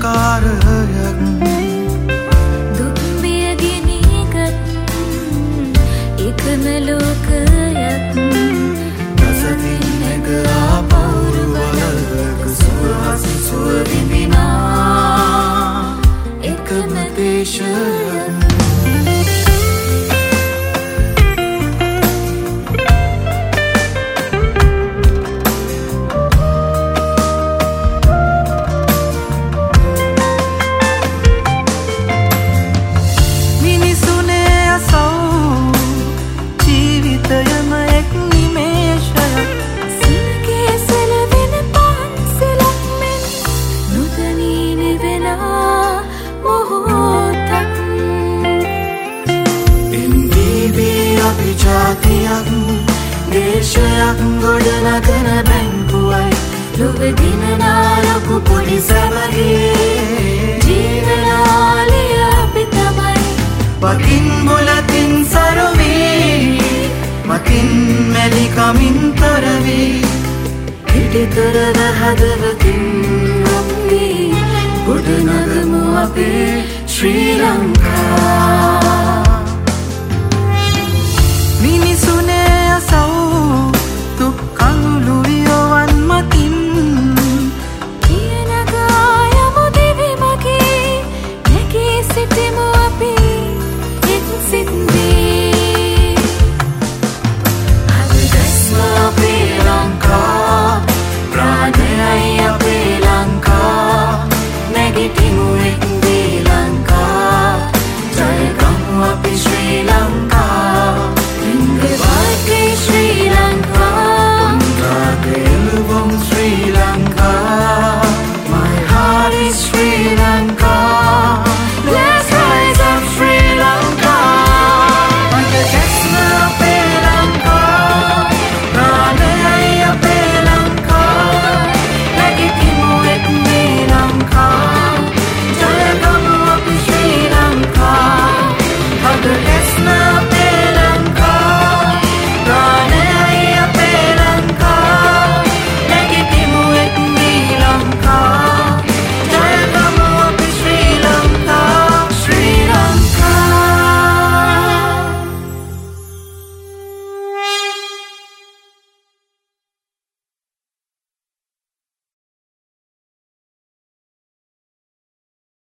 අලංකාරයක් දුක් බිය ගිනීගත් එකම ලෝකයක් රසතින් එක ආපවුරු වලක සුවහස සුව විඳිනා එකම දේශයක් ජාතියක් දේශයක් ගොඩනගන බැංකුවයි ලොවදිනනා ලොකු පොඩි සැමගේ ජීවනාලිය අපි තමයි පකින් බුලතින් සරුවී මතින් මැලිකමින් තොරවී පිටිතරව හදවතින් අපි ගොඩනගමු අපේ ශ්‍රී ලංකා මිනිසුනේ අසව් දුක් කඳුළු වියවන් මතින් පියනගායමු දිවි මගේ නැගී සිටිමු අපි එක් සිත්දී අද දැස්ම අපේ ලංකා ප්‍රාණයයි අපේ ලංකා නැගිටිමු එක් දී ලංකා ජයගමු අපි ශ්‍රී Lanka Sri Lanka, Sri Lanka, my heart is Sri